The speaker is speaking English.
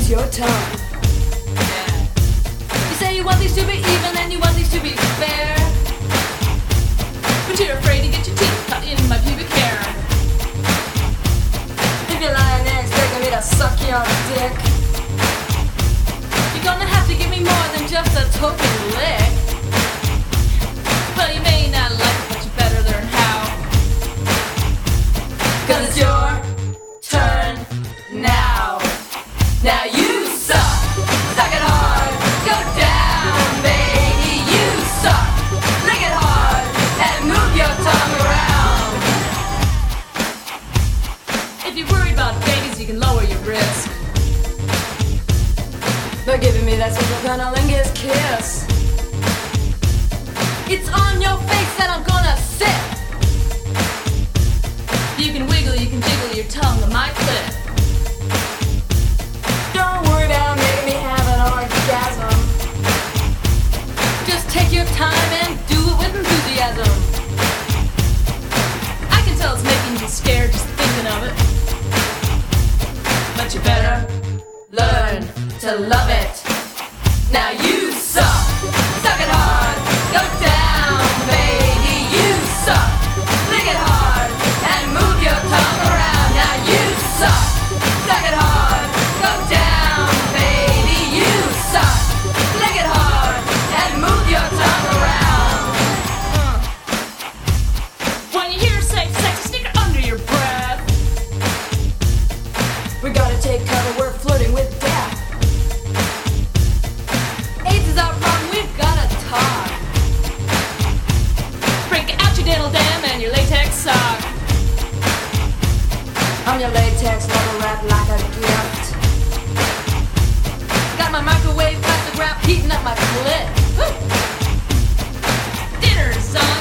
use your tongue. Yeah. You say you want these to be even and you want these to be fair, but you're afraid to get your teeth cut in my pubic hair. If you're lying there expecting me to suck your dick, You're gonna have to give me more than just a token lick. Well, you may not like it, but you better learn how. 'Cause it's your turn now. Now you suck. Suck it hard. Go down, baby. You suck. Lick it hard and move your tongue around. If you're worried about babies, you can lower your risk. they're giving me that sort of cunnilingus kiss. It's on your face that I'm gonna sit. You can wiggle, you can jiggle your tongue on my clit. Don't worry about making me have an orgasm. Just take your time and do it with enthusiasm. I can tell it's making you scared just thinking of it, but you better learn to love it. Now you suck. Suck it hard. Go down, baby. You suck. Lick it hard and move your tongue around. Now you suck. Suck it hard. Go down, baby. You suck. Lick it hard and move your tongue around. When you hear safe sex, stick it under your breath. We gotta take cover, we're flirting with death. AIDS is our problem, we've gotta talk. Break out your dental dam and your latex sock. I'm your latex leather wrapped like a gift. Got my microwave plastic wrap heating up my clit. Woo!